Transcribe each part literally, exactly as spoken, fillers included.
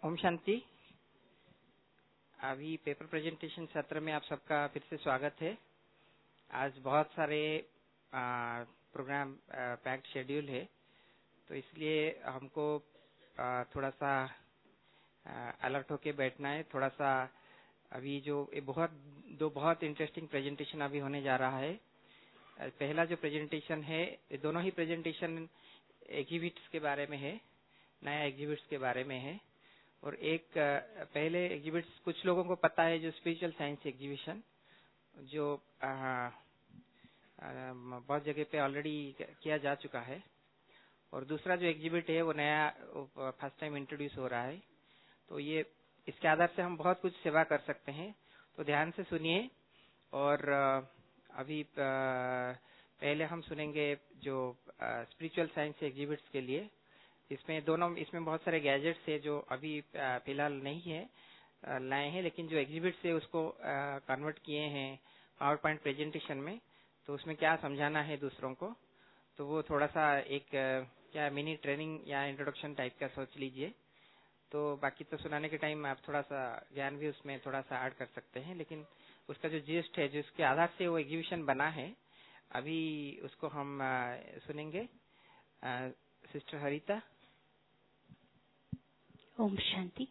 ओम शांति। अभी paper presentation सत्र में आप सबका फिर से स्वागत है। आज बहुत सारे आ, प्रोग्राम पैक्ड शेड्यूल है, तो इसलिए हमको आ, थोड़ा सा अलर्ट होके बैठना है। थोड़ा सा अभी जो ये बहुत दो बहुत इंटरेस्टिंग प्रेजेंटेशन अभी होने जा रहा है। पहला जो प्रेजेंटेशन है, ये दोनों ही प्रेजेंटेशन एग्जिबिट्स के बारे में है, नया एग्जिबिट्स के बारे में है। और एक पहले एग्जिबिट्स कुछ लोगों को पता है, जो स्पिरिचुअल साइंस एग्जीबिशन जो आ, आ, बहुत जगह पे ऑलरेडी किया जा चुका है। और दूसरा जो एग्जिबिट है वो नया फर्स्ट टाइम इंट्रोड्यूस हो रहा है। तो ये इसके आधार से हम बहुत कुछ सेवा कर सकते हैं। तो ध्यान से सुनिए। और अभी पहले हम सुनेंगे जो स्पिरिचुअल साइंस एग्जिबिट्स के लिए। इसमें दोनों इसमें बहुत सारे गैजेट्स है जो अभी फिलहाल नहीं है, लाए हैं, लेकिन जो एग्जिबिट्स है उसको कन्वर्ट किए हैं पावर पॉइंट प्रेजेंटेशन में। तो उसमें क्या समझाना है दूसरों को, तो वो थोड़ा सा एक क्या मिनी ट्रेनिंग या इंट्रोडक्शन टाइप का सोच लीजिए। तो बाकी तो सुनाने के टाइम आप थोड़ा सा ज्ञान भी उसमें थोड़ा सा ऐड कर सकते हैं, लेकिन उसका जो जिस्ट है, जिसके आधार से वो एग्जीबिशन बना है, अभी उसको हम सुनेंगे। सिस्टर हरिता। ओम शांति।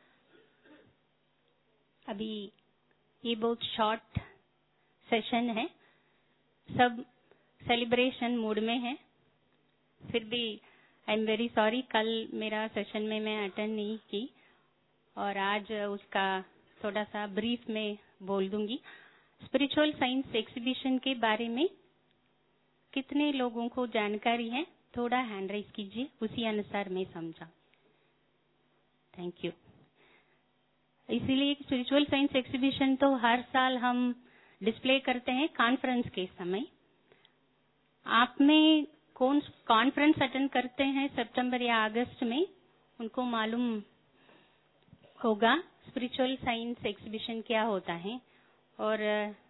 अभी ये बहुत शॉर्ट सेशन है, सब सेलिब्रेशन मूड में है। फिर भी आई एम वेरी सॉरी, कल मेरा सेशन में मैं अटेंड नहीं की और आज उसका थोड़ा सा ब्रीफ में बोल दूंगी। स्पिरिचुअल साइंस एग्जीबिशन के बारे में कितने लोगों को जानकारी है, थोड़ा हैंड राइज कीजिए, उसी अनुसार मैं समझा। Thank you. इसीलिए स्पिरिचुअल साइंस एग्जीबिशन तो हर साल हम डिस्प्ले करते हैं कॉन्फ्रेंस के समय। आप में कौन कॉन्फ्रेंस अटेंड करते हैं सितंबर या अगस्त में, उनको मालूम होगा स्पिरिचुअल साइंस एग्जीबिशन क्या होता है। और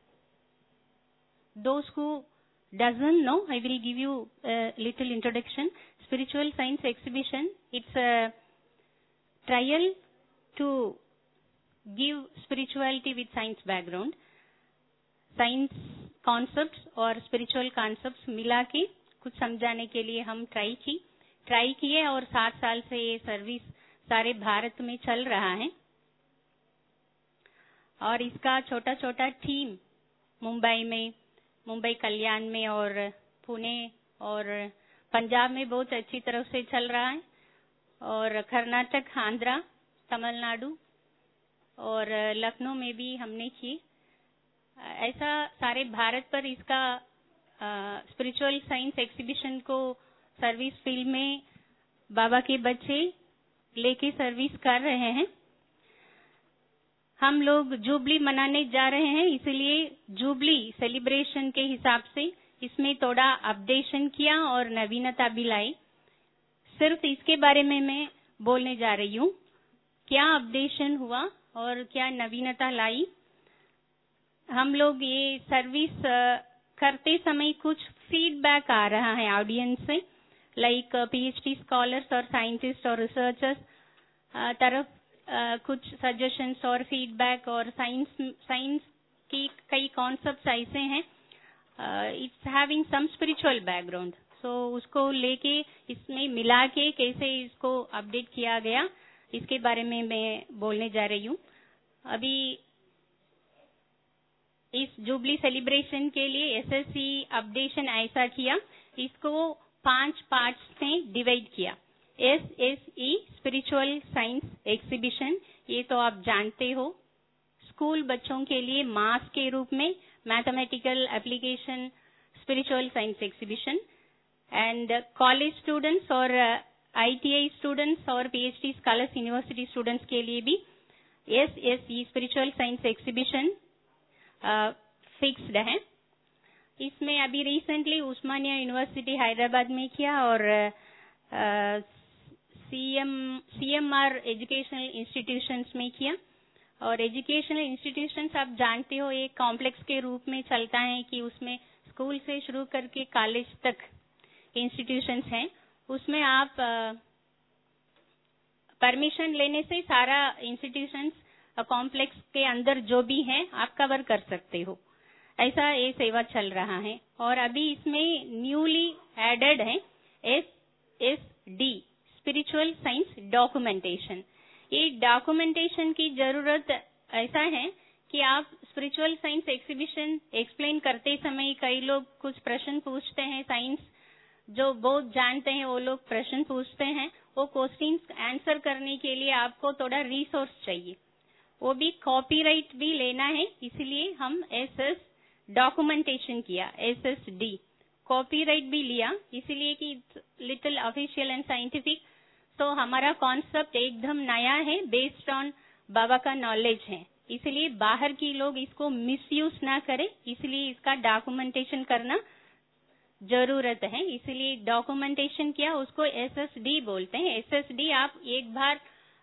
दोस्त who doesn't know, I will give you little introduction. Spiritual science exhibition, it's a trial to give spirituality with science background. Science concepts और स्पिरिचुअल कॉन्सेप्ट्स मिला के कुछ समझाने के लिए हम ट्राई की ट्राई किए और सात साल से ये सर्विस सारे भारत में चल रहा है। और इसका छोटा छोटा टीम मुंबई में, मुंबई कल्याण में और पुणे और पंजाब में बहुत अच्छी तरह से चल रहा है। और कर्नाटक, आंध्रा, तमिलनाडु और लखनऊ में भी हमने की। ऐसा सारे भारत पर इसका स्पिरिचुअल साइंस एग्जीबिशन को सर्विस फील्ड में बाबा के बच्चे लेके सर्विस कर रहे हैं। हम लोग जुबली मनाने जा रहे हैं, इसलिए जुबली सेलिब्रेशन के हिसाब से इसमें थोड़ा अपडेशन किया और नवीनता भी लाई। सिर्फ इसके बारे में मैं बोलने जा रही हूँ, क्या अपडेशन हुआ और क्या नवीनता लाई। हम लोग ये सर्विस करते समय कुछ फीडबैक आ रहा है ऑडियंस से, लाइक पीएचडी स्कॉलर्स और साइंटिस्ट और रिसर्चर्स तरफ कुछ सजेशंस और फीडबैक। और साइंस साइंस की कई कॉन्सेप्ट्स ऐसे हैं, it's having some spiritual background, so so, उसको लेके इसमें मिला के कैसे इसको अपडेट किया गया, इसके बारे में मैं बोलने जा रही हूँ। अभी इस जुबली सेलिब्रेशन के लिए एसएससी अपडेशन ऐसा किया, इसको पांच पार्ट्स में डिवाइड किया। एसएसई स्पिरिचुअल साइंस एग्जीबिशन, ये तो आप जानते हो, स्कूल बच्चों के लिए मास के रूप में mathematical application spiritual science exhibition. And college students और आईटीआई स्टूडेंट्स और पीएचडी स्कॉलर्स यूनिवर्सिटी स्टूडेंट्स के लिए भी SSE spiritual science exhibition fixed है। इसमें अभी रिसेंटली उस्मानिया यूनिवर्सिटी हैदराबाद में किया और सीएम सीएमआर एजुकेशनल इंस्टीट्यूशंस में किया। और एजुकेशनल इंस्टीट्यूशंस आप जानते हो एक कॉम्प्लेक्स के रूप में चलता है कि उसमें स्कूल से शुरू करके कॉलेज तक इंस्टीट्यूशंस हैं। उसमें आप परमिशन लेने से सारा इंस्टीट्यूशंस कॉम्प्लेक्स के अंदर जो भी है आप कवर कर सकते हो। ऐसा ये सेवा चल रहा है। और अभी इसमें न्यूली एडेड है S S D, spiritual science documentation. ये डॉक्यूमेंटेशन की जरूरत ऐसा है कि आप स्पिरिचुअल साइंस एग्जीबिशन एक्सप्लेन करते समय कई लोग कुछ प्रश्न पूछते हैं, साइंस जो बहुत जानते हैं वो लोग प्रश्न पूछते हैं, वो क्वेश्चंस आंसर करने के लिए आपको थोड़ा रिसोर्स चाहिए, वो भी कॉपीराइट भी लेना है। इसलिए हम एस एस डॉक्यूमेंटेशन किया, एस एस डी कॉपीराइट भी लिया, इसलिए कि लिटिल ऑफिशियल एंड साइंटिफिक। तो हमारा कॉन्सेप्ट एकदम नया है, बेस्ड ऑन बाबा का नॉलेज है, इसलिए बाहर की लोग इसको मिसयूज ना करें, इसलिए इसका डॉक्यूमेंटेशन करना जरूरत है। इसलिए डॉक्यूमेंटेशन किया, उसको एस एस डी बोलते हैं। एस एस डी आप एक बार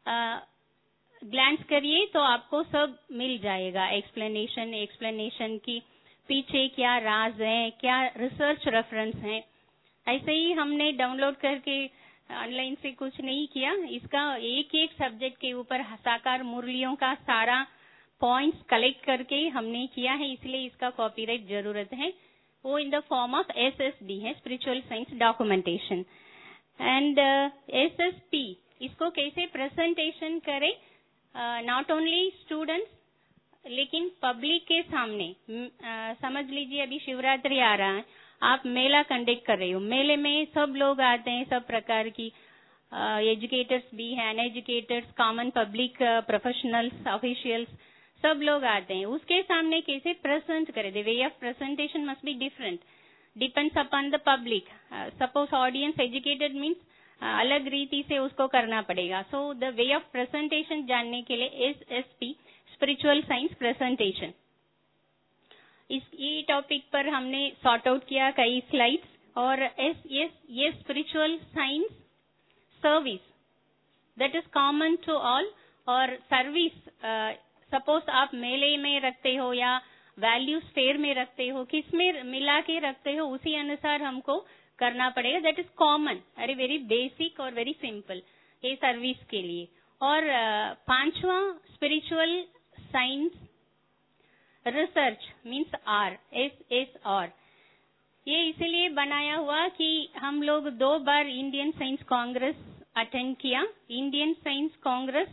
ग्लैंस करिए तो आपको सब मिल जाएगा, एक्सप्लेनेशन एक्सप्लेनेशन की पीछे क्या राज है, क्या रिसर्च रेफरेंस है। ऐसे ही हमने डाउनलोड करके ऑनलाइन से कुछ नहीं किया, इसका एक एक सब्जेक्ट के ऊपर साकार मुरलियों का सारा पॉइंट्स कलेक्ट करके हमने किया है, इसलिए इसका कॉपीराइट जरूरत है। वो in the form of S S D है, spiritual science documentation. And S S P, इसको कैसे प्रेजेंटेशन करें, नॉट ओनली स्टूडेंट्स लेकिन पब्लिक के सामने। uh, समझ लीजिए अभी शिवरात्रि आ रहा है, आप मेला कंडक्ट कर रहे हो, मेले में सब लोग आते हैं, सब प्रकार की एजुकेटर्स uh, भी हैं, uneducators, common public, professionals, officials, सब लोग आते हैं। उसके सामने कैसे प्रेजेंट करें, the way of presentation must be different, depends upon the public. Suppose audience educated means अलग रीति से उसको करना पड़ेगा। So the way of presentation जानने के लिए S S P, spiritual science presentation, इस ये टॉपिक पर हमने सॉर्ट आउट किया कई स्लाइड्स। और एस एस ये spiritual science service that is common to all. और सर्विस सपोज आप मेले में रखते हो या वैल्यू फेयर में रखते हो, किस में मिला के रखते हो, उसी अनुसार हमको करना पड़ेगा, दैट इज कॉमन, अरे वेरी बेसिक और वेरी सिंपल ये सर्विस के लिए। और uh, पांचवा spiritual science research means R, S S R. ये इसलिए बनाया हुआ कि हम लोग दो बार इंडियन साइंस कांग्रेस अटेंड किया। इंडियन साइंस कांग्रेस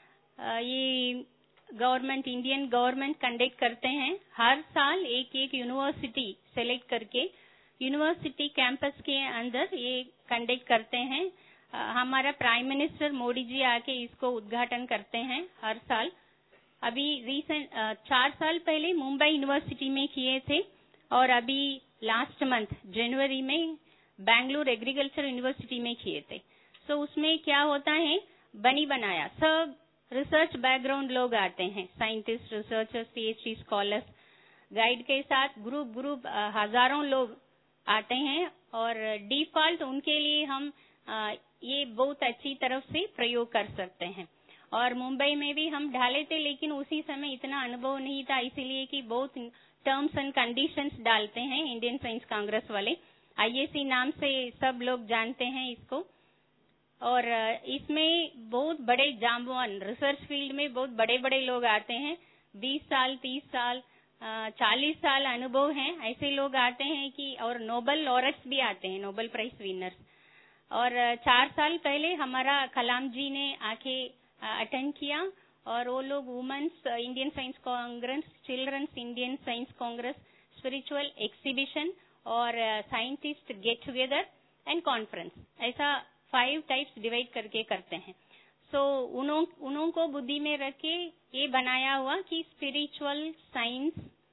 ये गवर्नमेंट, इंडियन गवर्नमेंट कंडक्ट करते हैं हर साल, एक एक यूनिवर्सिटी सेलेक्ट करके यूनिवर्सिटी कैंपस के अंदर ये कंडक्ट करते हैं। हमारा प्राइम मिनिस्टर मोदी जी आके इसको उद्घाटन करते हैं हर साल। अभी रिसेंट चार साल पहले मुंबई यूनिवर्सिटी में किए थे, और अभी लास्ट मंथ जनवरी में बैंगलोर एग्रीकल्चर यूनिवर्सिटी में किए थे। सो so, उसमें क्या होता है, बनी बनाया सब रिसर्च बैकग्राउंड लोग आते हैं, scientist, researchers, PhD scholars, guide के साथ ग्रुप ग्रुप हजारों लोग आते हैं। और डिफॉल्ट उनके लिए हम आ, ये बहुत अच्छी तरफ से प्रयोग कर सकते हैं। और मुंबई में भी हम डाले थे, लेकिन उसी समय इतना अनुभव नहीं था, इसीलिए कि बहुत टर्म्स एंड कंडीशंस डालते हैं इंडियन साइंस कांग्रेस वाले, आईएसी नाम से सब लोग जानते हैं इसको। और इसमें बहुत बड़े जांबवान, रिसर्च फील्ड में बहुत बड़े बड़े लोग आते हैं, बीस साल, तीस साल, चालीस साल अनुभव हैं, ऐसे लोग आते हैं कि, और नोबेल लॉरेट्स भी आते हैं, नोबेल प्राइज विनर्स। और चार साल पहले हमारा कलाम जी ने आके अटेंड किया, और वो लोग women's Indian science congress, children's Indian science congress, spiritual exhibition और scientist get together and conference, ऐसा फाइव टाइप्स डिवाइड करके करते हैं। सो so, उन्हों उन्हों को बुद्धि में रख के ये बनाया हुआ कि spiritual science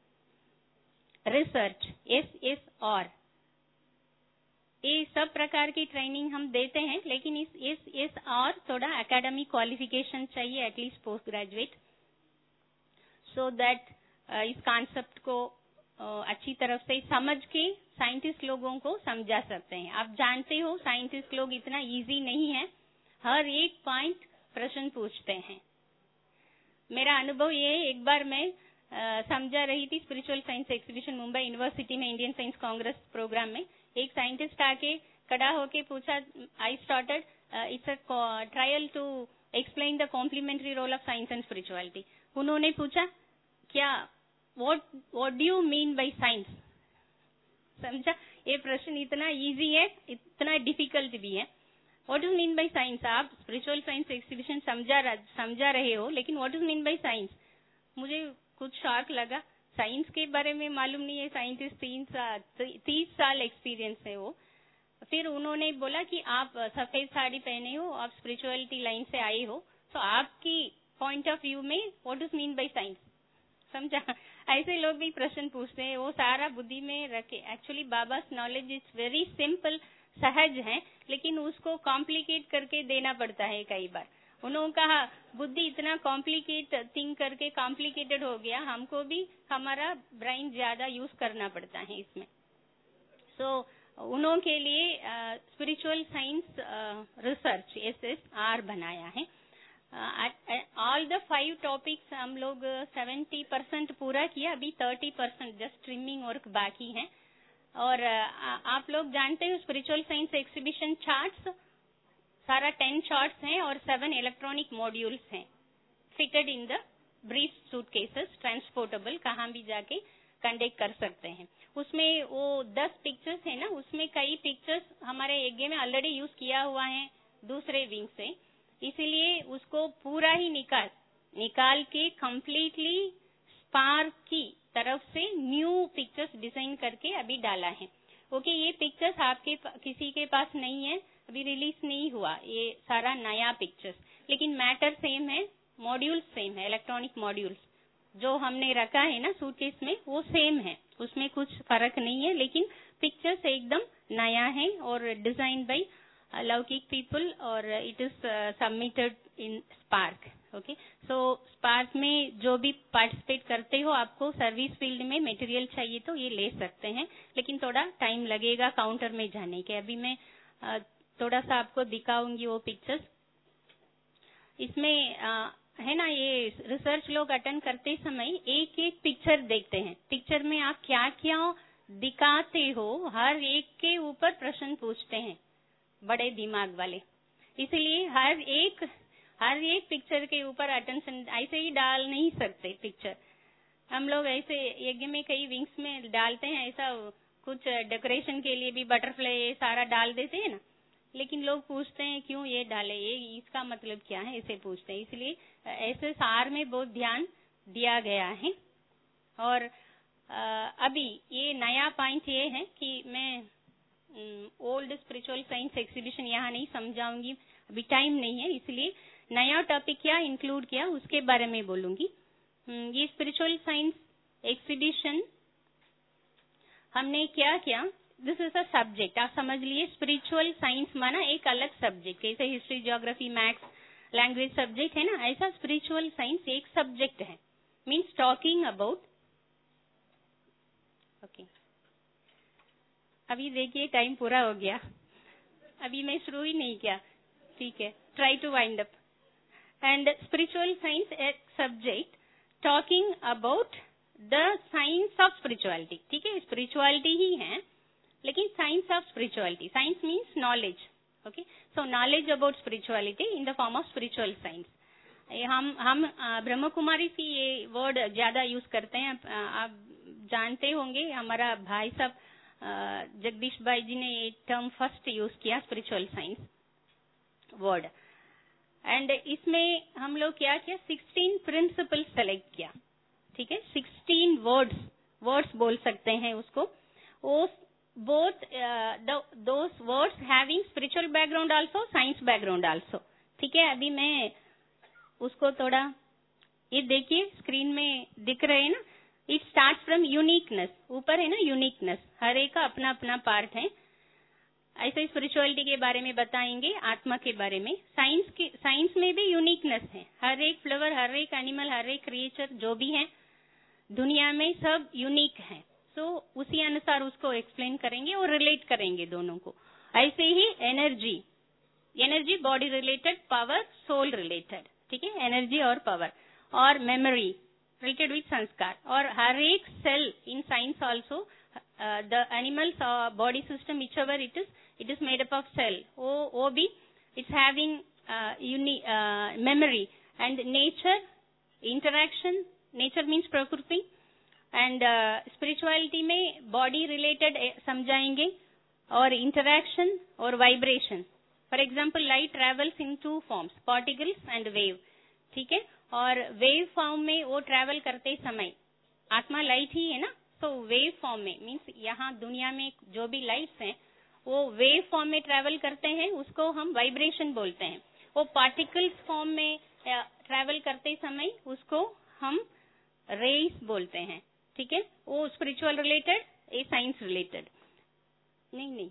research, S S R, ये सब प्रकार की ट्रेनिंग हम देते हैं, लेकिन इस एस एस आर थोड़ा एकेडमिक क्वालिफिकेशन चाहिए, at least post graduate, so that इस कॉन्सेप्ट को uh, अच्छी तरफ से समझ के साइंटिस्ट लोगों को समझा सकते हैं। आप जानते हो साइंटिस्ट लोग इतना इजी नहीं है, हर एक पॉइंट प्रश्न पूछते हैं। मेरा अनुभव ये है, एक बार मैं uh, समझा रही थी spiritual science exhibition Mumbai university में इंडियन साइंस कांग्रेस प्रोग्राम में, एक साइंटिस्ट आके खड़ा होके पूछा, I started it's a trial to explain the complementary role of science and spirituality. उन्होंने पूछा क्या what what do you mean by science. समझा, ये प्रश्न इतना इजी है, इतना डिफिकल्ट भी है। What do mean by science, आप स्पिरिचुअल साइंस एग्जीबिशन समझा समझा रहे हो, लेकिन what do mean by science. मुझे कुछ शॉक लगा, साइंस के बारे में मालूम नहीं है, साइंटिस्ट तीन साल तीस साल एक्सपीरियंस है वो। फिर उन्होंने बोला कि आप सफेद साड़ी पहने हो, आप स्पिरिचुअलिटी लाइन से आए हो, तो आपकी पॉइंट ऑफ व्यू में what do mean by science. समझा, ऐसे लोग भी प्रश्न पूछते हैं, वो सारा बुद्धि में रखे। Actually Baba knowledge is very simple, सहज है, लेकिन उसको कॉम्प्लिकेट करके देना पड़ता है कई बार। उन्होंने कहा बुद्धि इतना कॉम्प्लिकेट थिंक करके कॉम्प्लिकेटेड हो गया, हमको भी हमारा ब्रेन ज्यादा यूज करना पड़ता है इसमें। सो so, उन्हों के लिए spiritual science research S S R बनाया है। ऑल द फाइव टॉपिक्स हम लोग सेवेंटी परसेंट पूरा किया, अभी thirty percent just trimming work बाकी है। और uh, आप लोग जानते हो स्पिरिचुअल साइंस एग्जीबिशन चार्ट्स सारा टेन चार्ट्स हैं और सेवन इलेक्ट्रॉनिक मॉड्यूल्स हैं, fitted in the brief suitcases, transportable, कहाँ भी जाके कंडक्ट कर सकते हैं। उसमें वो दस पिक्चर्स है ना, उसमें कई पिक्चर्स हमारे यज्ञ में ऑलरेडी यूज किया हुआ है दूसरे विंग से, इसीलिए उसको पूरा ही निकाल निकाल के कंप्लीटली स्पार्क की तरफ से न्यू पिक्चर्स डिजाइन करके अभी डाला है। ओके, ये पिक्चर्स आपके किसी के पास नहीं है, अभी रिलीज नहीं हुआ, ये सारा नया पिक्चर्स, लेकिन मैटर सेम है, मॉड्यूल्स सेम है, इलेक्ट्रॉनिक मॉड्यूल्स जो हमने रखा है ना सूटकेस में वो सेम है, उसमें कुछ फर्क नहीं है, लेकिन पिक्चर्स एकदम नया है और डिजाइन बाय लौकिक पीपल और it is submitted in Spark. Okay, so Spark में जो भी पार्टिसिपेट करते हो, आपको सर्विस फील्ड में मटेरियल चाहिए तो ये ले सकते हैं, लेकिन थोड़ा टाइम लगेगा काउंटर में जाने के। अभी मैं uh, थोड़ा सा आपको दिखाऊंगी वो पिक्चर्स। इसमें uh, है ना, ये रिसर्च लोग अटेंड करते समय एक एक पिक्चर देखते हैं, पिक्चर में आप क्या क्या दिखाते हो, हर एक के ऊपर प्रश्न पूछते हैं बड़े दिमाग वाले, इसलिए हर एक हर एक पिक्चर के ऊपर अटेंशन ऐसे ही डाल नहीं सकते। पिक्चर हम लोग ऐसे यज्ञ में कई विंग्स में डालते हैं, ऐसा कुछ डेकोरेशन के लिए भी बटरफ्लाई सारा डाल देते हैं ना, लेकिन लोग पूछते हैं क्यों ये डाले, ये इसका मतलब क्या है, ऐसे पूछते हैं। इसलिए ऐसे सार में बहुत ध्यान दिया गया है। और आ, अभी ये नया पॉइंट ये है कि मैं ओल्ड स्पिरिचुअल साइंस एग्जीबिशन यहाँ नहीं समझाऊंगी, अभी टाइम नहीं है, इसलिए नया टॉपिक क्या इंक्लूड किया उसके बारे में बोलूंगी। ये स्पिरिचुअल साइंस एग्जीबिशन हमने क्या किया, दिस इज अ सब्जेक्ट, आप समझ लिए स्पिरिचुअल साइंस माना एक अलग सब्जेक्ट, जैसे history, geography, maths, language subject है ना, ऐसा स्पिरिचुअल साइंस एक सब्जेक्ट है, मीन्स टॉकिंग अबाउट। ओके, अभी देखिए टाइम पूरा हो गया, अभी मैं शुरू ही नहीं किया, ठीक है, try to wind up. And spiritual science एक subject talking about the science of spirituality, ठीक है, स्पिरिचुअलिटी ही है लेकिन science of spirituality, science means knowledge. Okay, so knowledge about spirituality in the form of spiritual science. हम हम ब्रह्म कुमारी की ये वर्ड ज्यादा यूज करते हैं, आप जानते होंगे, हमारा भाई साहब जगदीश भाई जी ने ये टर्म फर्स्ट यूज किया, स्पिरिचुअल साइंस वर्ड। एंड इसमें हम लोग क्या किया, सिक्सटीन प्रिंसिपल सेलेक्ट किया, ठीक है, सिक्सटीन वर्ड्स वर्ड्स बोल सकते हैं उसको, वो both those words having spiritual background also, science background also, ठीक है। अभी मैं उसको थोड़ा, ये देखिए स्क्रीन में दिख रहे हैं ना, इट स्टार्ट फ्रॉम यूनिकनेस, ऊपर है ना यूनिकनेस, हर एक का अपना अपना पार्ट है। ऐसे स्पिरिचुअलिटी के बारे में बताएंगे, आत्मा के बारे में, साइंस के साइंस में भी यूनिकनेस है, हर एक फ्लावर, हर एक एनिमल, हर एक क्रिएचर जो भी है दुनिया में सब यूनिक है। सो so, उसी अनुसार उसको एक्सप्लेन करेंगे और रिलेट करेंगे दोनों को। ऐसे ही energy, energy body related, power soul related, ठीक है, एनर्जी और पावर, और मेमोरी रिलेटेड विथ संस्कार, और हर एक cell in science also the animals body system which ever it is it is made up of cell, वो वो भी it's having uh, uni, uh, memory, and nature, interaction, nature means prakriti, and uh, spirituality में body related समझाएंगे, और interaction और vibration. For example, light travels in two forms, particles and wave, ठीक है, और wave form में वो travel करते समय आत्मा लाइट ही है ना, तो वेव फॉर्म में मीन्स यहाँ दुनिया में जो भी लाइट्स हैं वो वेव फॉर्म में ट्रैवल करते हैं, उसको हम वाइब्रेशन बोलते हैं. वो पार्टिकल्स फॉर्म में ट्रैवल करते समय उसको हम रेस बोलते हैं, ठीक है. वो स्पिरिचुअल रिलेटेड, ये साइंस रिलेटेड. नहीं नहीं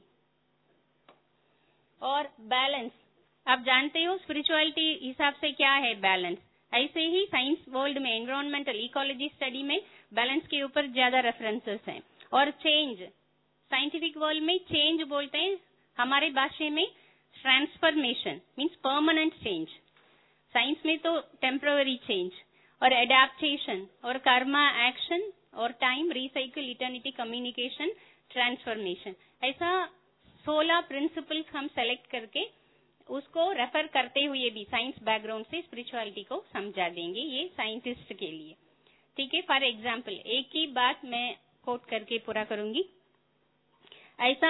और बैलेंस, आप जानते हो स्पिरिचुअलिटी हिसाब से क्या है बैलेंस. ऐसे ही साइंस वर्ल्ड में एनवायरमेंटल इकोलॉजी स्टडी में बैलेंस के ऊपर ज्यादा रेफरेंसेस हैं. और चेंज, साइंटिफिक वर्ल्ड में चेंज बोलते हैं, हमारे भाषा में transformation means permanent change. Science में तो टेम्पररी चेंज, और एडेप्टेशन, और कर्मा एक्शन, और time recycle, eternity, communication, transformation. ऐसा सोलह प्रिंसिपल्स हम सेलेक्ट करके उसको रेफर करते हुए भी साइंस बैकग्राउंड से स्पिरिचुअलिटी को समझा देंगे, ये साइंटिस्ट के लिए, ठीक है. फॉर एग्जाम्पल एक ही बात मैं कोट करके पूरा करूंगी. ऐसा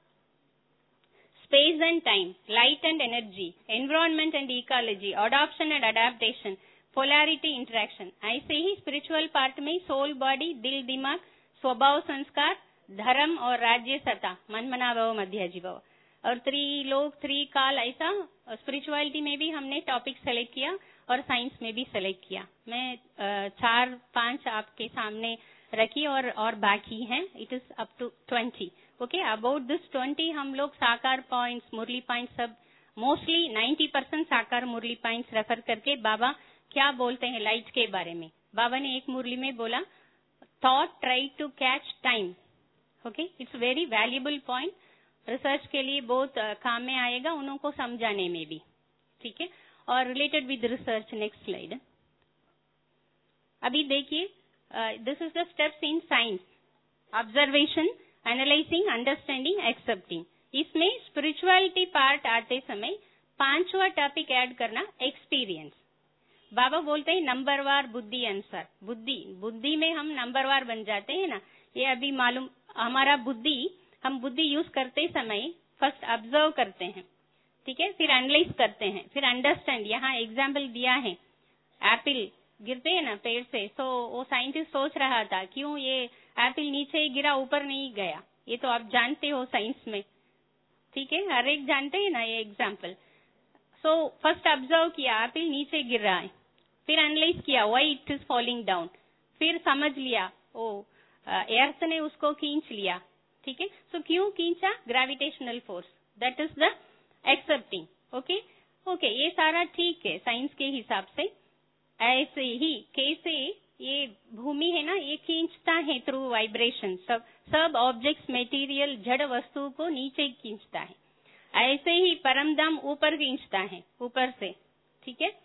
space and time, light and energy, environment and ecology, adoption and adaptation, polarity, interaction. ऐसे ही स्पिरिचुअल पार्ट में सोल, बॉडी, दिल, दिमाग, स्वभाव, संस्कार, धर्म और राज्य सत्ता, मन, मना, भाव, मध्याजी भाव, और थ्री लोग, थ्री काल. ऐसा स्पिरिचुअलिटी में भी हमने टॉपिक सेलेक्ट किया और साइंस में भी सेलेक्ट किया. मैं चार पांच आपके सामने रखी और और बाकी हैं. It is up to twenty. Okay, about this twenty हम लोग साकार पॉइंट्स, मुरली पॉइंट्स, सब मोस्टली नाइन्टी परसेंट साकार मुरली पॉइंट्स रेफर करके बाबा क्या बोलते हैं लाइट के बारे में. बाबा ने एक मुरली में बोला, thought try to catch time. Okay, it's very valuable point, research के लिए बहुत काम में आएगा, उन्हों को समझाने में भी, ठीक है. और related with research, next slide. अभी देखिए, this is the steps in science, observation, analysing, understanding, accepting. इसमें स्पिरिचुअलिटी पार्ट आते समय पांचवा टॉपिक ऐड करना, एक्सपीरियंस. बाबा बोलते हैं नंबरवार बुद्धि अनुसार. बुद्धि बुद्धि में हम नंबरवार बन जाते हैं ना, ये अभी मालूम. हमारा बुद्धि, हम बुद्धि यूज करते समय फर्स्ट ऑब्जर्व करते हैं, ठीक है, फिर एनालाइज करते हैं, फिर अंडरस्टैंड. यहाँ एग्जाम्पल दिया है, एप्पल गिरते हैं ना पेड़ से, तो वो साइंटिस्ट सोच रहा था क्यों ये एप्पल नीचे गिरा, ऊपर नहीं गया. ये तो आप जानते हो साइंस में, ठीक है, हर एक जानते हैं ना ये एग्जाम्पल. सो फर्स्ट ऑब्जर्व किया, एप्पल नीचे गिर रहा है, फिर एनालाइज किया, why it is falling down, फिर समझ लिया, ओ अर्थ ने उसको खींच लिया, ठीक है. सो क्यों खींचा, gravitational force, that is the accepting. Okay okay, ये सारा ठीक है साइंस के हिसाब से. ऐसे ही कैसे ये भूमि है ना, ये खींचता है थ्रू वाइब्रेशन, सब सब ऑब्जेक्ट्स, मटेरियल, जड़ वस्तु को नीचे खींचता है. ऐसे ही परमधाम ऊपर खींचता है, ऊपर से, ठीक है.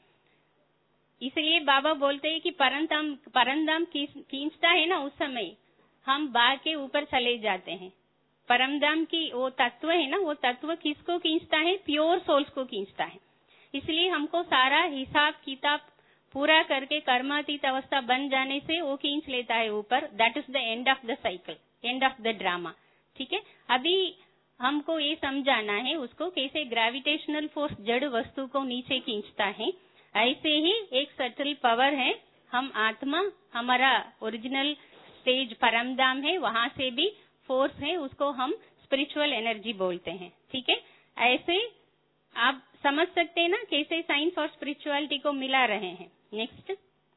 इसलिए बाबा बोलते हैं कि परमधाम परमधाम खींचता है ना, उस समय हम बाघ के ऊपर चले जाते हैं. परमधाम की वो तत्व है ना, वो तत्व किसको खींचता है, प्योर सोल्स को खींचता है. इसलिए हमको सारा हिसाब किताब पूरा करके कर्मातीत अवस्था बन जाने से वो खींच लेता है ऊपर. That is the end of the cycle, end of the drama, ठीक है. अभी हमको ये समझाना है उसको कैसे ग्रेविटेशनल फोर्स जड़ वस्तु को नीचे खींचता है. ऐसे ही एक सटल पावर है, हम आत्मा, हमारा ओरिजिनल स्टेज परमधाम है, वहां से भी फोर्स है, उसको हम स्पिरिचुअल एनर्जी बोलते हैं, ठीक है. ऐसे आप समझ सकते हैं ना कैसे साइंस और स्पिरिचुअलिटी को मिला रहे हैं. नेक्स्ट,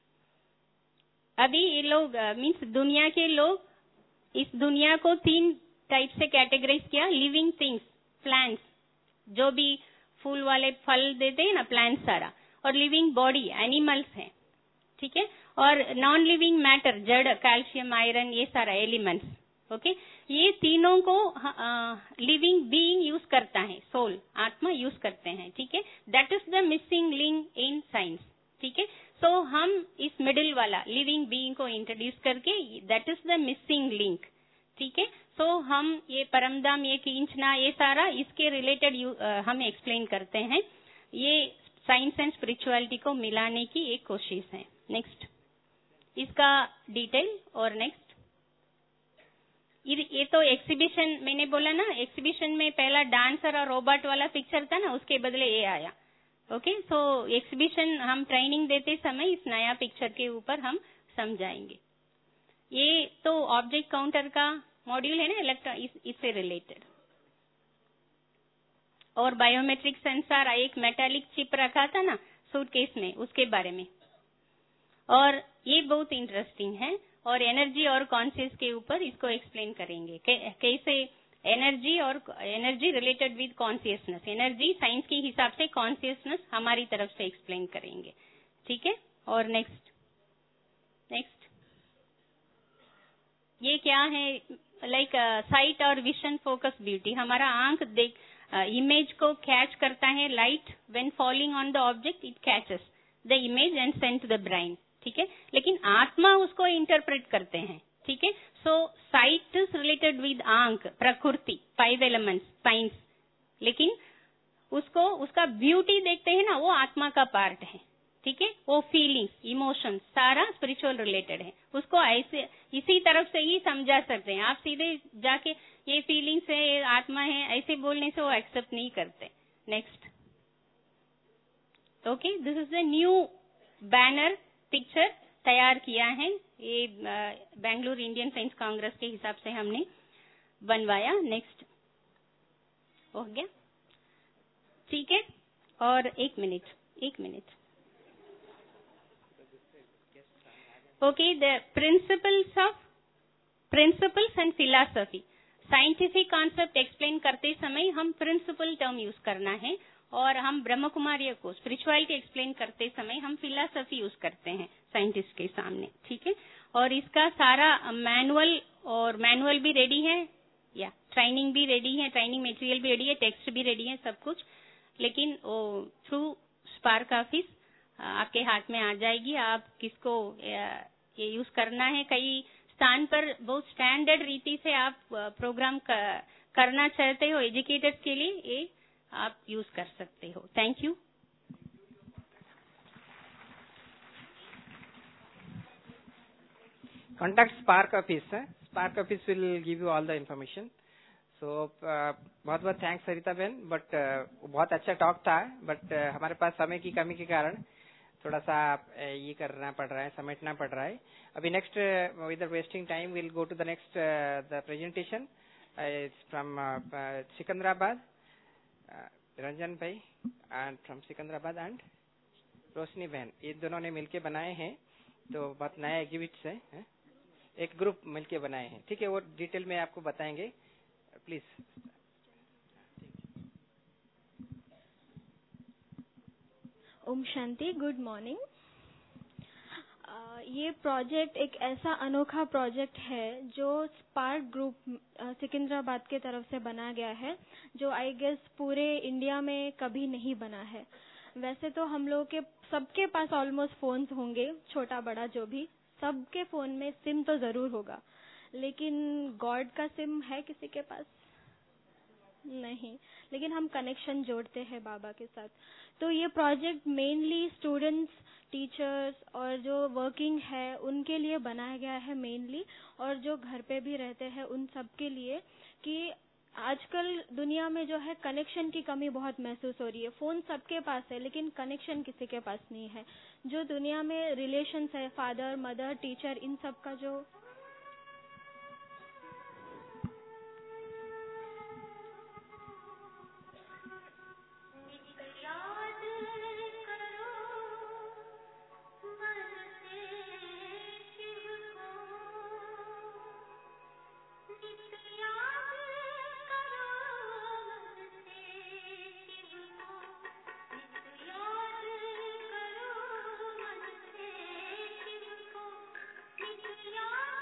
अभी ये लोग मीन्स दुनिया के लोग इस दुनिया को तीन टाइप से कैटेगराइज किया. लिविंग थिंग्स, प्लांट्स, जो भी फूल वाले फल देते हैं ना, प्लांट्स सारा, और लिविंग बॉडी, एनिमल्स है, ठीक है. और नॉन लिविंग मैटर, जड़, कैल्शियम, आयरन, ये सारा एलिमेंट्स. ओके, ये तीनों को लिविंग बीइंग यूज करता है, सोल, आत्मा यूज करते हैं, ठीक है. That is the missing link in science, ठीक है. सो हम इस मिडिल वाला लिविंग बीइंग को इंट्रोड्यूस करके, that is the missing link, ठीक है। सो so, हम ये परमधाम, ये खींचना, ये सारा इसके रिलेटेड हम एक्सप्लेन करते हैं। ये साइंस एंड स्पिरिचुअलिटी को मिलाने की एक कोशिश है। नेक्स्ट इसका डिटेल। और नेक्स्ट ये तो एक्सिबिशन, मैंने बोला ना एक्सिबिशन में पहला डांसर और रोबोट वाला पिक्चर था ना, उसके बदले ये आया। ओके, सो एक्सिबिशन हम ट्रेनिंग देते समय इस नया पिक्चर के ऊपर हम समझाएंगे। ये तो ऑब्जेक्ट काउंटर का मॉड्यूल है ना, इलेक्ट्रॉन, इस, इससे रिलेटेड। और बायोमेट्रिक सेंसर, एक मेटालिक चिप रखा था ना सूटकेस में, उसके बारे में। और ये बहुत इंटरेस्टिंग है। और एनर्जी और कॉन्शियस के ऊपर इसको एक्सप्लेन करेंगे, कैसे एनर्जी और energy related with consciousness, energy science के हिसाब से, कॉन्शियसनेस हमारी तरफ से एक्सप्लेन करेंगे। ठीक है। और नेक्स्ट नेक्स्ट ये क्या है, लाइक साइट और विजन फोकस ब्यूटी। हमारा आंख देख इमेज को कैच करता है। Light when falling on the object it catches the image and send to the brain. ठीक है। लेकिन आत्मा उसको इंटरप्रेट करते हैं। ठीक है। So sight is related with आंख, प्रकृति, फाइव एलिमेंट्स, साइंस। लेकिन उसको उसका ब्यूटी देखते हैं ना, वो आत्मा का पार्ट है। ठीक है। वो फीलिंग्स, इमोशंस सारा स्पिरिचुअल रिलेटेड है। उसको ऐसे इसी तरफ से ही समझा सकते हैं। आप सीधे जाके ये फीलिंग्स है, ये आत्मा है, ऐसे बोलने से वो एक्सेप्ट नहीं करते। Next. Okay, this is the new banner picture तैयार किया है। ये बेंगलुरु इंडियन साइंस कांग्रेस के हिसाब से हमने बनवाया। नेक्स्ट हो गया। ठीक है। और एक मिनट एक minute okay, the principles of principles and philosophy. Scientific concept explain करते समय हम प्रिंसिपल टर्म यूज करना है, और हम ब्रह्म कुमारी को स्पिरिचुअलिटी एक्सप्लेन करते समय हम फिलॉसफी यूज करते हैं साइंटिस्ट के सामने। ठीक है। और इसका सारा मैनुअल और मैनुअल भी रेडी है, या ट्रेनिंग भी रेडी है, ट्रेनिंग मटेरियल भी रेडी है, टेक्स्ट भी रेडी है, सब कुछ। लेकिन वो थ्रू स्पार्क ऑफिस आपके हाथ में आ जाएगी। आप किसको ये यूज करना है। कई स्थान पर बहुत स्टैंडर्ड रीति से आप प्रोग्राम करना चाहते हो एजुकेटर्स के लिए, ये आप यूज कर सकते हो। Thank you. Contact Spark Office. Spark Office will give you all the information. So बहुत बहुत थैंक्स सरिता बहन। बट बहुत अच्छा टॉक था, बट हमारे पास समय की कमी के कारण थोड़ा सा ये करना पड़ रहा है, समेटना पड़ रहा है। अभी next without wasting time will go to the next the presentation from Secunderabad, Ranjan भाई and from Secunderabad and Roshni बहन, ये दोनों ने मिलके बनाए हैं। तो बहुत नया एग्जिबिट्स है, है? एक ग्रुप मिलके बनाए हैं। ठीक है, वो डिटेल में आपको बताएंगे। प्लीज। ओम शांति, गुड मॉर्निंग। ये प्रोजेक्ट एक ऐसा अनोखा प्रोजेक्ट है जो स्पार्क ग्रुप सिकंदराबाद के तरफ से बना गया है, जो आई गेस पूरे इंडिया में कभी नहीं बना है। वैसे तो हम लोग के सबके पास ऑलमोस्ट फोन्स होंगे, छोटा बड़ा जो भी, सबके फोन में सिम तो जरूर होगा, लेकिन गॉड का सिम है किसी के पास? नहीं। लेकिन हम कनेक्शन जोड़ते हैं बाबा के साथ। तो ये प्रोजेक्ट मेनली स्टूडेंट्स, टीचर्स और जो वर्किंग है उनके लिए बनाया गया है मेनली, और जो घर पे भी रहते हैं उन सब के लिए, कि आजकल दुनिया में जो है कनेक्शन की कमी बहुत महसूस हो रही है। फोन सबके पास है लेकिन कनेक्शन किसी के पास नहीं है। जो दुनिया में रिलेशंस है, फादर, मदर, टीचर, इन सब का जो Yeah.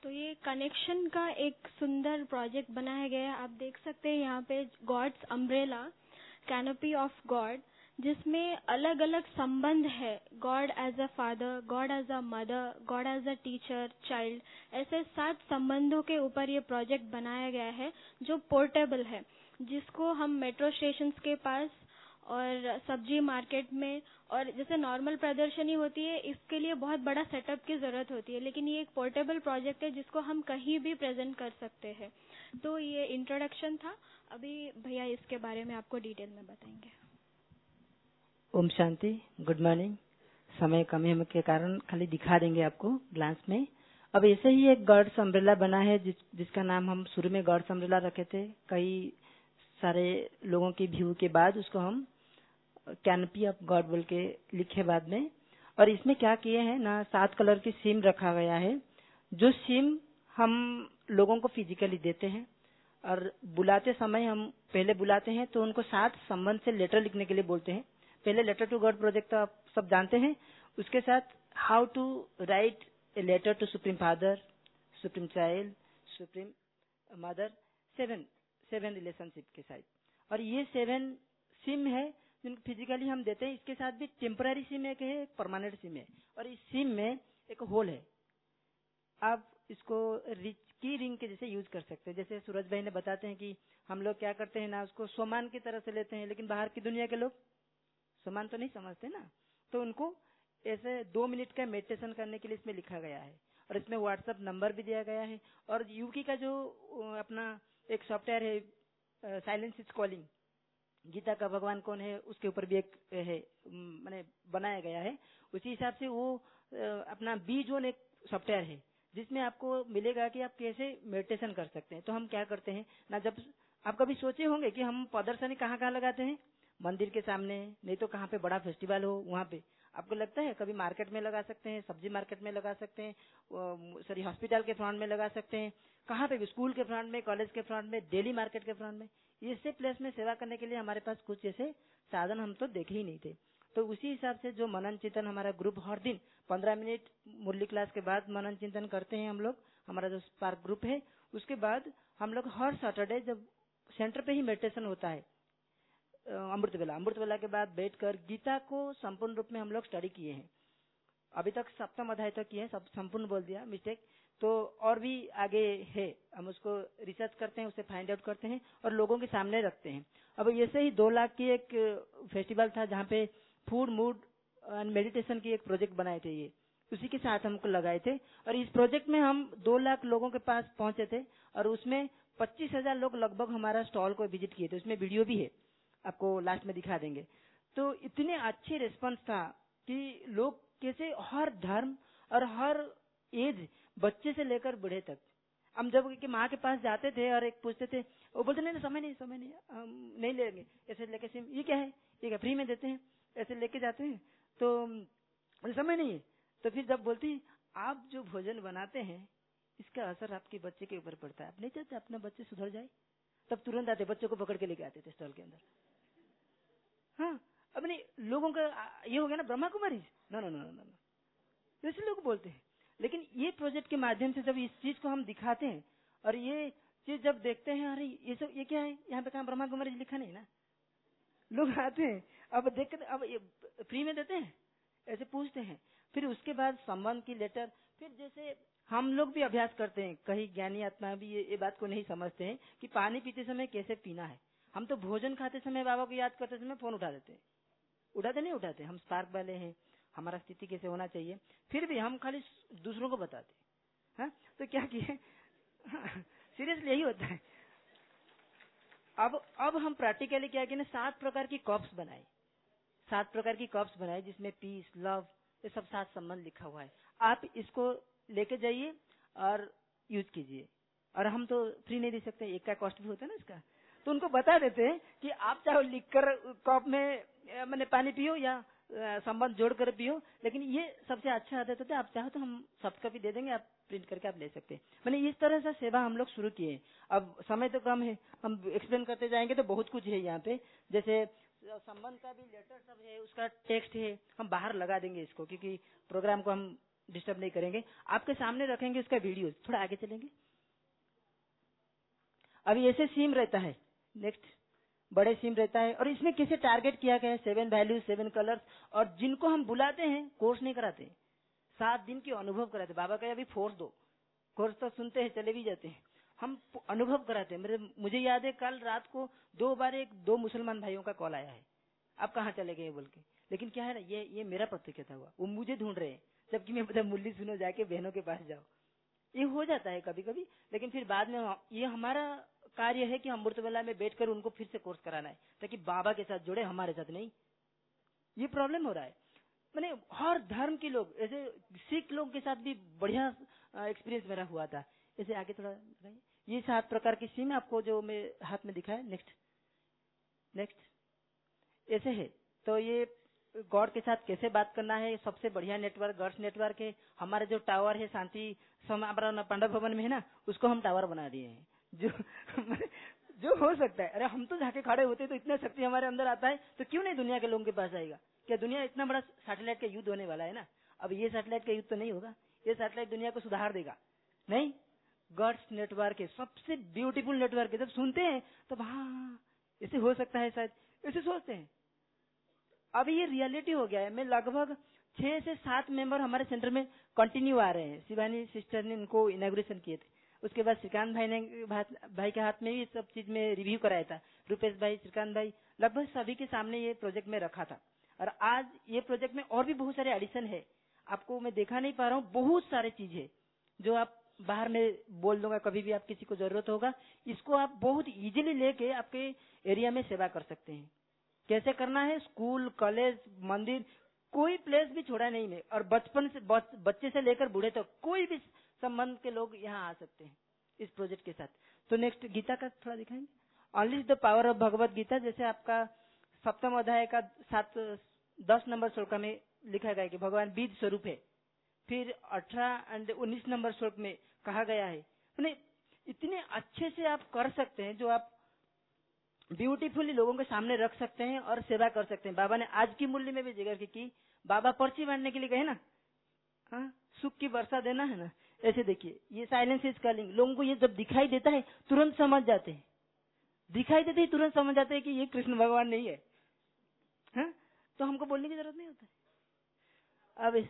तो ये कनेक्शन का एक सुंदर प्रोजेक्ट बनाया गया है। आप देख सकते हैं यहाँ पे God's umbrella, canopy of God, जिसमें अलग अलग संबंध है। God as a father, God as a mother, God as a teacher, child, ऐसे सात संबंधों के ऊपर ये प्रोजेक्ट बनाया गया है जो पोर्टेबल है, जिसको हम मेट्रो स्टेशन के पास और सब्जी मार्केट में, और जैसे नॉर्मल प्रदर्शनी होती है इसके लिए बहुत बड़ा सेटअप की जरूरत होती है, लेकिन ये एक पोर्टेबल प्रोजेक्ट है जिसको हम कहीं भी प्रेजेंट कर सकते हैं। तो ये इंट्रोडक्शन था। अभी भैया इसके बारे में आपको डिटेल में बताएंगे। ओम शांति, गुड मॉर्निंग। समय कमी होने के कारण खाली दिखा देंगे आपको ग्लांस में। अब ऐसे ही एक गॉड्स अम्ब्रेला बना है जिस, जिसका नाम हम शुरू में गॉड्स अम्ब्रेला रखे थे। कई सारे लोगों की व्यू के बाद उसको हम कैनोपी ऑफ गॉड बोल के लिखे बाद में। और इसमें क्या किए हैं ना, सात कलर की सिम रखा गया है, जो सिम हम लोगों को फिजिकली देते हैं और बुलाते समय हम पहले बुलाते हैं तो उनको सात संबंध से लेटर लिखने के लिए बोलते हैं। पहले लेटर टू गॉड प्रोजेक्ट तो आप सब जानते हैं, उसके साथ how to write a letter to supreme father, supreme child, supreme mother, seven seven relationship के साथ। और ये सेवन सिम है जिनको फिजिकली हम देते हैं। इसके साथ भी टेम्पररी सिम एक है, एक परमानेंट सिम है, और इस सिम में एक होल है। आप इसको रिच की रिंग के जैसे यूज कर सकते हैं। जैसे सूरज भाई ने बताते हैं कि हम लोग क्या करते हैं ना, उसको सोमान की तरह से लेते हैं, लेकिन बाहर की दुनिया के लोग सोमान तो नहीं समझते ना, तो उनको ऐसे दो मिनट का मेडिटेशन करने के लिए इसमें लिखा गया है। और इसमें व्हाट्सएप नंबर भी दिया गया है। और यूकी का जो अपना एक सॉफ्टवेयर है साइलेंस इज कॉलिंग, गीता का भगवान कौन है उसके ऊपर भी एक है मैंने बनाया गया है। उसी हिसाब से वो अपना बी जोन एक सॉफ्टवेयर है जिसमें आपको मिलेगा कि आप कैसे मेडिटेशन कर सकते हैं। तो हम क्या करते हैं ना, जब आप कभी सोचे होंगे कि हम प्रदर्शनी कहाँ कहाँ लगाते हैं, मंदिर के सामने, नहीं तो कहाँ पे बड़ा फेस्टिवल हो वहाँ पे। आपको लगता है कभी मार्केट में लगा सकते हैं, सब्जी मार्केट में लगा सकते हैं, सॉरी हॉस्पिटल के फ्रंट में लगा सकते हैं, कहाँ पे भी, स्कूल के फ्रंट में, कॉलेज के फ्रंट में, डेली मार्केट के फ्रंट में। ऐसे प्लेस में सेवा करने के लिए हमारे पास कुछ ऐसे साधन हम तो देखे ही नहीं थे। तो उसी हिसाब से जो मनन चिंतन हमारा ग्रुप हर दिन पंद्रह मिनट मुरली क्लास के बाद मनन चिंतन करते हैं हम लोग, हमारा जो स्पार्क ग्रुप है। उसके बाद हम लोग हर सैटरडे जब सेंटर पे ही मेडिटेशन होता है अमृत वेला, अमृत वेला के बाद बैठकर गीता को संपूर्ण रूप में हम लोग स्टडी किए हैं। अभी तक सप्तम अध्याय तक किए हैं, सब संपूर्ण बोल दिया, मिस्टेक। तो और भी आगे है, हम उसको रिसर्च करते हैं, उसे फाइंड आउट करते हैं और लोगों के सामने रखते हैं। अब ऐसे ही दो लाख की एक फेस्टिवल था जहाँ पे फूड मूड एंड मेडिटेशन की एक प्रोजेक्ट बनाए थे, ये उसी के साथ हमको लगाए थे। और इस प्रोजेक्ट में हम दो लाख लोगों के पास पहुंचे थे और उसमें पच्चीस हजार लोग लगभग हमारा स्टॉल को विजिट किए थे। उसमें वीडियो भी है, आपको लास्ट में दिखा देंगे। तो इतने अच्छे रिस्पॉन्स था कि लोग कैसे हर धर्म और हर एज, बच्चे से लेकर बूढ़े तक, हम जब कि माँ के पास जाते थे और एक पूछते थे, वो बोलते नहीं समय नहीं समय नहीं हम नहीं लेंगे, ऐसे लेके सिम, ये क्या है, ये क्या फ्री में देते हैं, ऐसे लेके जाते हैं, तो समय नहीं है। तो फिर जब बोलती आप जो भोजन बनाते हैं इसका असर आपके बच्चे के ऊपर पड़ता है, आप नहीं चाहते अपना बच्चे सुधर जाए, तब तुरंत आते, बच्चों को पकड़ के लेके आते थे स्टॉल के अंदर। हाँ, अब नहीं लोगों का ये हो गया ना Brahma Kumari, no no no no no, जैसे लोग बोलते हैं। लेकिन ये प्रोजेक्ट के माध्यम से जब इस चीज को हम दिखाते हैं और ये चीज जब देखते हैं, अरे ये सब ये क्या है, यहाँ पे कहाँ ब्रह्मा कुमारी लिखा नहीं ना, लोग आते हैं, अब देखते, अब ये फ्री में देते हैं, ऐसे पूछते हैं। फिर उसके बाद संबंध की लेटर, फिर जैसे हम लोग भी अभ्यास करते हैं, कहीं ज्ञानी आत्मा भी ये, ये बात को नहीं समझते हैं कि पानी पीते समय कैसे पीना है। हम तो भोजन खाते समय बाबा को याद करते समय फोन उठा देते हैं, उठाते नहीं उठाते, हम स्पार्क वाले हैं, हमारा स्थिति कैसे होना चाहिए, फिर भी हम खाली दूसरों को बताते हैं। तो क्या किए, सीरियसली यही होता है। अब अब हम प्रैक्टिकली क्या किए ना, सात प्रकार की कप्स बनाए, सात प्रकार की कप्स बनाए जिसमें पीस, लव, ये सब सात संबंध लिखा हुआ है। आप इसको लेके जाइए और यूज कीजिए। और हम तो फ्री नहीं दे सकते, एक का कॉस्ट भी होता है ना इसका, तो उनको बता देते हैं कि आप चाहे लिखकर कप में मैंने पानी पियो या संबंध जोड़कर पियो, लेकिन ये सबसे अच्छा आदत होता है। आप चाहो तो हम सब का भी दे देंगे, आप प्रिंट करके आप ले सकते हैं। मैंने इस तरह से सेवा हम लोग शुरू किए। अब समय तो कम है, हम एक्सप्लेन करते जाएंगे तो बहुत कुछ है यहाँ पे। जैसे संबंध का भी लेटर सब है, उसका टेक्स्ट है, हम बाहर लगा देंगे इसको, क्योंकि प्रोग्राम को हम डिस्टर्ब नहीं करेंगे, आपके सामने रखेंगे उसका वीडियो। थोड़ा आगे चलेंगे। अभी ऐसे सिम रहता है, नेक्स्ट बड़े सिम रहता है, और इसमें कैसे टारगेट किया गया है, सेवन वैल्यूज सेवन कलर्स, और जिनको हम बुलाते हैं कोर्स नहीं कराते, सात दिन की अनुभव कराते। बाबा कहे अभी फोर्स दो, कोर्स तो सुनते हैं चले भी जाते हैं, हम अनुभव कराते हैं। मेरे मुझे याद है कल रात को दो बार एक दो मुसलमान भाइयों का कॉल आया है, आप कहाँ चले गए बोल के। लेकिन क्या है ना, ये ये मेरा प्रतिक्रिया हुआ, वो मुझे ढूंढ रहे हैं, जबकि मैं बता मुरली सुनो जाके बहनों के पास जाओ। ये हो जाता है कभी कभी, लेकिन फिर बाद में ये हमारा कार्य है कि अमृतवेला में बैठकर उनको फिर से कोर्स कराना है, ताकि बाबा के साथ जुड़े, हमारे साथ नहीं। ये प्रॉब्लम हो रहा है। मैंने हर धर्म के लोग, ऐसे सिख लोग के साथ भी बढ़िया एक्सपीरियंस मेरा हुआ था। ऐसे आगे थोड़ा बताइए। ये सात प्रकार की सिम आपको जो मैं हाथ में दिखाया, नेक्स्ट नेक्स्ट ऐसे है। तो ये गॉड के साथ कैसे बात करना है, सबसे बढ़िया नेटवर्क गॉड्स नेटवर्क है। हमारा जो टावर है शांति समावरण पांडव भवन में है ना, उसको हम टावर बना दिए हैं, जो जो हो सकता है। अरे हम तो जाके खड़े होते तो इतना शक्ति हमारे अंदर आता है, तो क्यों नहीं दुनिया के लोगों के पास आएगा। क्या दुनिया इतना बड़ा सैटेलाइट का युद्ध होने वाला है ना, अब ये सैटेलाइट का युद्ध तो नहीं होगा, ये सैटेलाइट दुनिया को सुधार देगा। नहीं, गॉड्स नेटवर्क है, सबसे ब्यूटीफुल नेटवर्क है। जब सुनते हैं तब हाँ ऐसे हो सकता है, शायद ऐसे सोचते हैं। अभी ये रियलिटी हो गया है। मैं लगभग छह से सात मेंबर हमारे सेंटर में कंटिन्यू आ रहे हैं। शिवानी सिस्टर ने उनको इनॉग्रेशन किए थे, उसके बाद श्रीकांत भाई ने भाई के हाथ में भी सब चीज में रिव्यू कराया था। रुपेश भाई, श्रीकांत भाई, लगभग सभी के सामने ये प्रोजेक्ट में रखा था। और आज ये प्रोजेक्ट में और भी बहुत सारे एडिशन है, आपको मैं देखा नहीं पा रहा हूँ। बहुत सारे चीज है जो आप बाहर में बोल दूंगा, कभी भी आप किसी को जरूरत होगा, इसको आप बहुत इजीली लेके आपके एरिया में सेवा कर सकते हैं। कैसे करना है, स्कूल, कॉलेज, मंदिर, कोई प्लेस भी छोड़ा नहीं मैं। और बचपन से बच, बच्चे से लेकर बूढ़े तक तो कोई भी संबंध के लोग यहाँ आ सकते हैं इस प्रोजेक्ट के साथ। तो नेक्स्ट गीता का थोड़ा दिखाएंगे। Unleash the power of Bhagavad Gita, जैसे आपका सप्तम अध्याय का सात दस नंबर श्लोक में लिखा गया है कि भगवान बीज स्वरूप है। फिर अठारह एंड उन्नीस नंबर श्लोक में कहा गया है, मैंने इतने अच्छे से आप कर सकते हैं जो आप ब्यूटीफुली लोगों के सामने रख सकते हैं और सेवा कर सकते हैं। बाबा ने आज की मूल्य में भी जिक्र की, बाबा पर्ची बांटने के लिए कहे ना, हाँ सुख की वर्षा देना है ना, ऐसे देखिए ये साइलेंस इज कॉलिंग। लोगों को ये जब दिखाई देता है तुरंत समझ जाते हैं, दिखाई देते ही तुरंत समझ जाते हैं कि ये कृष्ण भगवान नहीं है, हाँ? तो हमको बोलने की जरूरत नहीं होता है। अब इस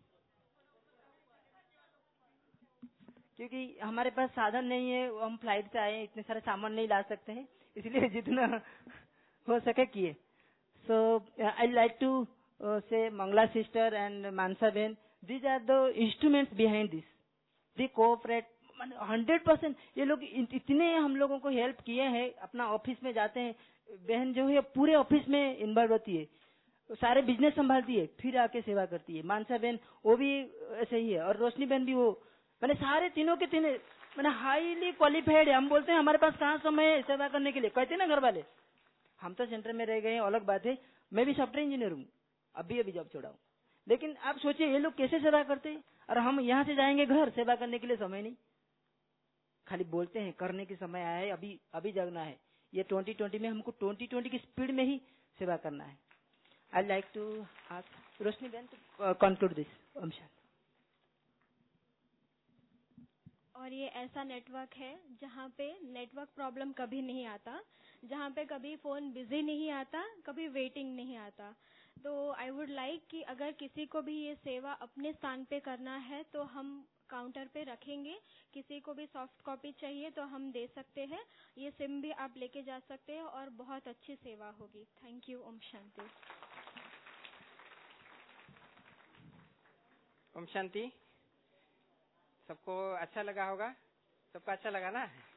क्योंकि हमारे पास साधन नहीं है, हम फ्लाइट से आए, इतने सारे सामान नहीं ला सकते हैं, इसलिए जितना हो सके किए। सो आई लाइक टू से मंगला सिस्टर एंड मानसा बहन, these are the instruments behind this, they cooperate hundred percent. ये लोग इतने हम लोगों को हेल्प किए हैं। अपना ऑफिस में जाते हैं, बहन जो है पूरे ऑफिस में इन्वॉल्व होती है, सारे बिजनेस संभालती है, फिर आके सेवा करती है। मानसा बहन वो भी ऐसे ही है, और रोशनी बहन भी, वो मैंने सारे तीनों के तीनों मैंने हाईली क्वालिफाइड है। हम बोलते हैं हमारे पास कहाँ समय है सेवा करने के लिए, कहते ना घर वाले। हम तो सेंटर में रह गए हैं, अलग बात है। मैं भी सॉफ्टवेयर इंजीनियर हूँ, अभी अभी जॉब छोड़ा हूँ। लेकिन आप सोचिए ये लोग कैसे सेवा करते हैं, और हम यहाँ से जाएंगे घर, सेवा करने के लिए समय नहीं, खाली बोलते हैं करने के समय आया है, अभी अभी जगना है। ये ट्वेंटी ट्वेंटी में हमको ट्वेंटी ट्वेंटी की स्पीड में ही सेवा करना है। I like to ask Roshni बहन टू कंक्लूड दिस। ओम शांति। और ये ऐसा नेटवर्क है जहाँ पे नेटवर्क प्रॉब्लम कभी नहीं आता, जहाँ पे कभी फोन बिजी नहीं आता, कभी वेटिंग नहीं आता। तो आई वुड लाइक कि अगर किसी को भी ये सेवा अपने स्थान पे करना है तो हम काउंटर पे रखेंगे। किसी को भी सॉफ्ट कॉपी चाहिए तो हम दे सकते हैं, ये सिम भी आप लेके जा सकते हैं और बहुत अच्छी सेवा होगी। Thank you. ओम शांति। ओम शांति। सबको अच्छा लगा होगा, सबको अच्छा लगा ना?